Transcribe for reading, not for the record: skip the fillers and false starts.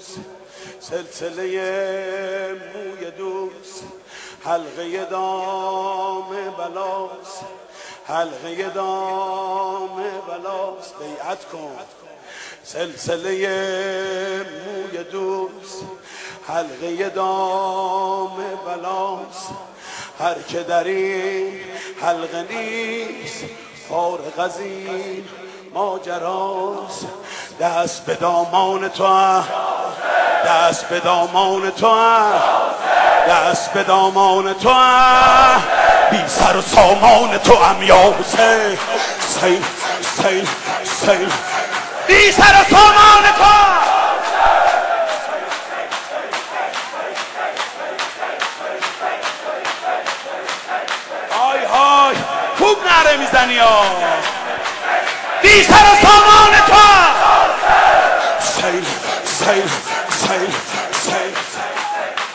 دوست، سلسله موی دوست، حلقه دام بلاست، حلقه دام بلاست. بیعت کن. سلسله موی دوست، حلقه دام بلاست. هر که در این حلقه نیست فارغ از این ماجراست. دست به دامان تو هم، دست به دامان تو هم، دست به دامان تو هم، بی سر و سامان تو هم یا حسین. حسین حسین حسین بی سر و سامان تو هم. های های خوب نره میزنی ها. بی سر و سامان تو هم. حسین حسین حسین حسین